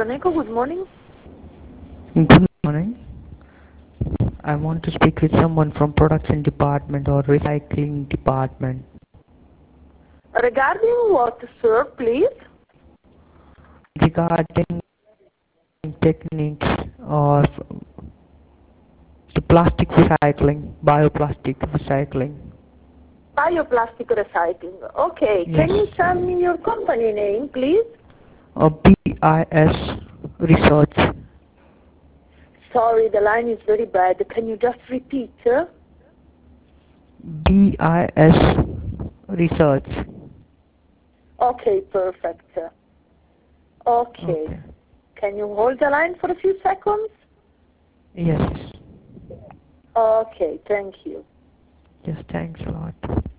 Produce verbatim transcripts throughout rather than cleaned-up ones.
Electronico, good morning. Good morning. I want to speak with someone from production department or recycling department. Regarding what, sir, please? Regarding techniques of the plastic recycling, bioplastic recycling. Bioplastic recycling. Okay, Yes. can you tell me your company name, please? Uh, B I S Research. Sorry, the line is very bad. Can you just repeat? Sir? B I S Research. Okay, perfect. sir. Okay. Okay. Can you hold the line for a few seconds? Yes. Okay, thank you. Yes, thanks a lot.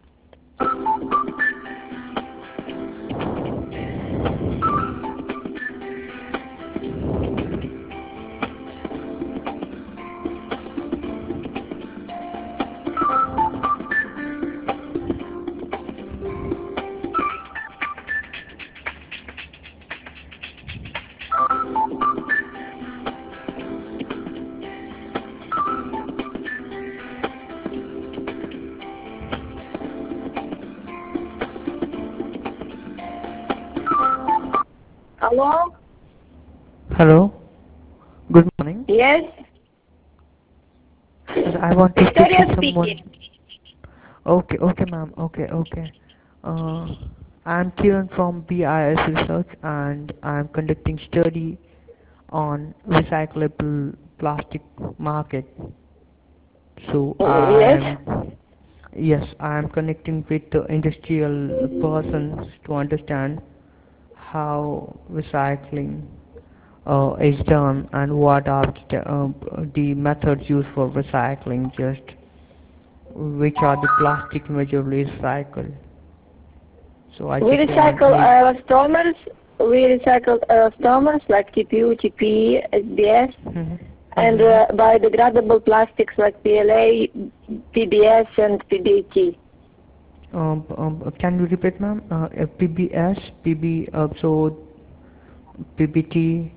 Hello? Hello. Good morning. Yes? Yes, I want to speak Victoria with someone. speaking. Okay, okay, ma'am. Okay, okay. Uh, I'm Kiran from B I S Research, and I'm conducting study on recyclable plastic market. So Yes? I'm yes, I'm connecting with the industrial persons to understand how recycling uh, is done and what are the, uh, the methods used for recycling. Just which are the plastic majorly recycled. So I We just want recycle need. elastomers. We recycle elastomers like T P U, T P E, S B S, Mhm, and mhm. uh, biodegradable plastics like P L A, P B S, and P B T. Um, um, can you repeat, ma'am? Uh, uh, P B S, P B, uh, so P B T.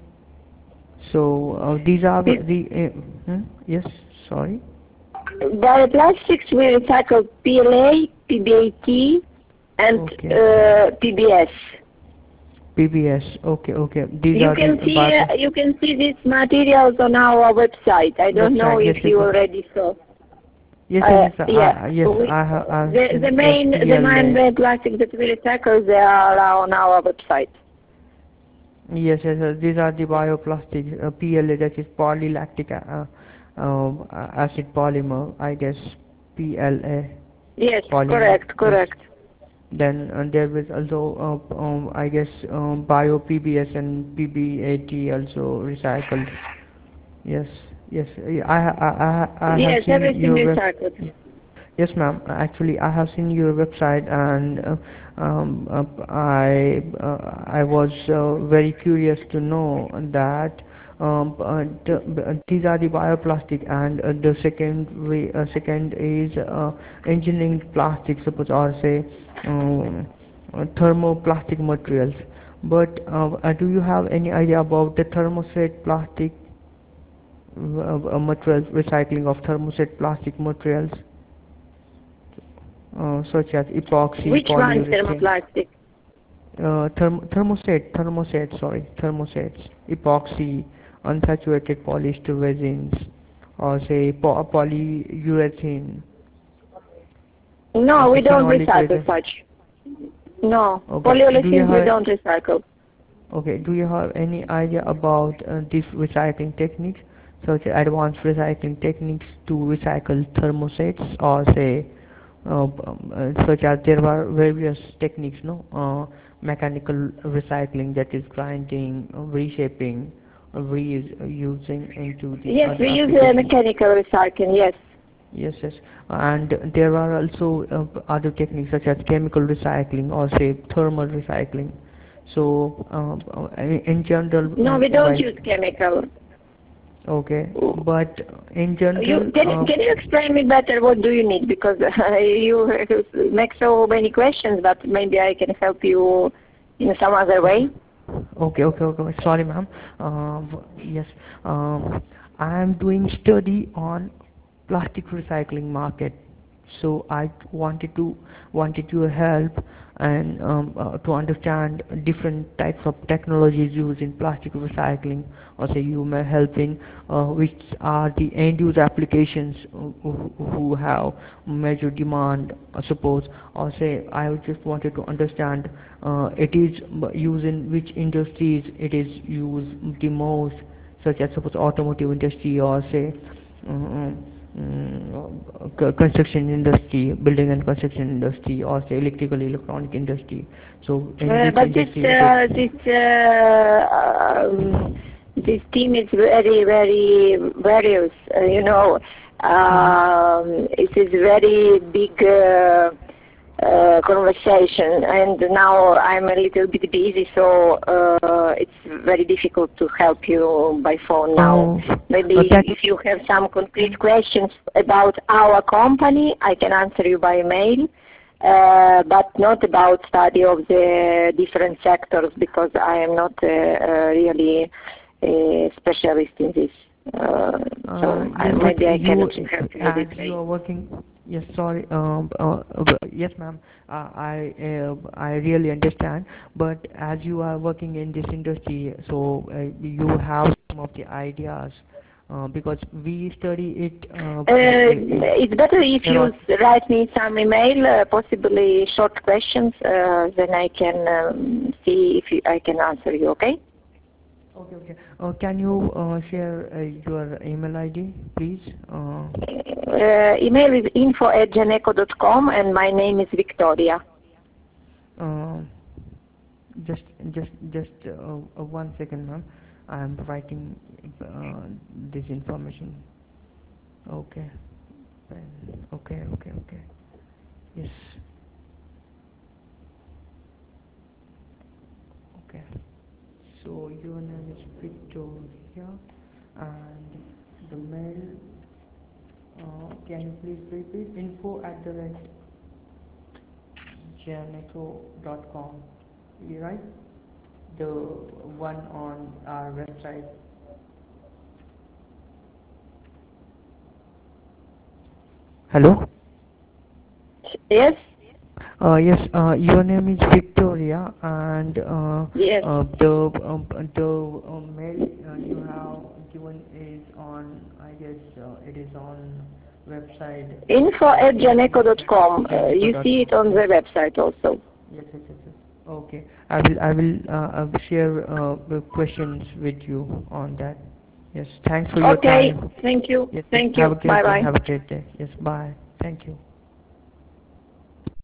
So uh, these are the. Uh, hmm? Yes, sorry. Bioplastics we recycle P L A, P B T, and Okay. uh, P B S. P B S. Okay, okay. These You are the can see bio uh, you can see these materials on our website. I don't know website. Yes, if yes, you yes. already saw. Yes, yes, Uh, yes. I, yeah, I- yes, we, I have. I've the the seen. Yes, main the main P L A. uh, plastics that we recycle they are on our website. Yes, yes, yes. These are the bioplastic uh, P L A, that is polylactic uh, um, uh, acid polymer, I guess. P L A Yes, polymer. correct, Yes. correct. Then uh, there is also uh, um, I guess um, bio P B S and P B A T also recycled. Yes, yes. I I I I I have Yes, seen everything your web. recycled. Yes, ma'am. Actually, I have seen your website, and uh, um, uh, I uh, I was uh, very curious to know that um, uh, the, uh, these are the bioplastic, and uh, the second way, uh, second is uh, engineering plastic, suppose, or say um, uh, thermoplastic materials. But uh, uh, do you have any idea about the thermoset plastic uh, uh, materials, recycling of thermoset plastic materials? Uh, such as epoxy, Which one polyurethane, thermoplastic? uh, therm thermoset, thermoset, sorry, thermosets, epoxy, unsaturated polyester resins, or say po polyurethane, No, okay, we don't phenolic recycle resin. such. No, Okay, do you polyolefins we have don't recycle. okay, do you have any idea about uh, these recycling techniques, such as advanced recycling techniques to recycle thermosets, or say uh, um, uh, such as there were various techniques, no, uh, mechanical recycling, that is grinding, uh, reshaping, uh, reusing into the Yes, other we use uh, applications. mechanical recycling, yes. Yes, yes, and there are also uh, other techniques such as chemical recycling, or say thermal recycling. So, um, uh, in in general, No, um, we don't well, use chemical. okay, but in You general, can uh, can you explain me better what do you need, because uh, you make so many questions, but maybe I can help you in some other way. Okay, okay, okay. Sorry, ma'am. Uh, w- yes. Um, I am doing study on plastic recycling market. So I wanted to wanted your help and um, uh, to understand different types of technologies used in plastic recycling. Or say you may help in uh, which are the end use applications who, who who have major demand. uh, Suppose, or say I just wanted to understand uh, it is used in which industries it is used the most, such as suppose automotive industry or say um, mm, c- construction industry, building and construction industry, or say electrical electronic industry. So in Uh, which but this industry it uh, is? this uh, um, this team is very very various. Uh, you know, Mhm. um, it is very big uh, uh, conversation, and now I'm a little bit busy, so uh, it's very difficult to help you by phone now. Oh, uh, Maybe can if you have some concrete questions about our company, I can answer you by mail. Uh, but not about study of the different sectors, because I am not uh, uh, really a specialist in this. Uh, Uh, so I, yes, but maybe I you, cannot uh, help you as this you way. are working, yes, sorry, um, uh, uh, yes, ma'am, uh, I, uh, I really understand, but as you are working in this industry, so uh, you have some of the ideas, uh, because we study it uh, uh, Uh, in it's better if you aeron- write me some email, uh, possibly short questions, uh, then I can um, see if you, I can answer you, okay? Okay, okay. Uh, can you uh, share uh, your email I D, please? Uh, Uh, email is info at geneco dot com and my name is Victoria. uh, just, just, just uh, uh, one second, ma'am. I am writing uh, this information. Okay. Pen. Okay, okay, okay. Yes. Okay. So your name is Victoria, and the mail. Uh, can you please repeat? Info at the rate janeco dot com. You right? The one on our website. Hello? Yes? Uh, yes, uh, your name is Victoria, and uh, Yes. uh, the um, the uh, mail uh, you have given is on, I guess uh, it is on website Info uh, at geneco dot com. Uh, janeco you dot see com. it on Yes, the website also. yes, yes, yes, yes. Okay, I will I will uh, I will share uh, the questions with you on that. Yes, thanks for your Okay. time. Thank you. Yes, Thank have you. a great day. Bye-bye. Have a great day. Yes, bye. Thank you.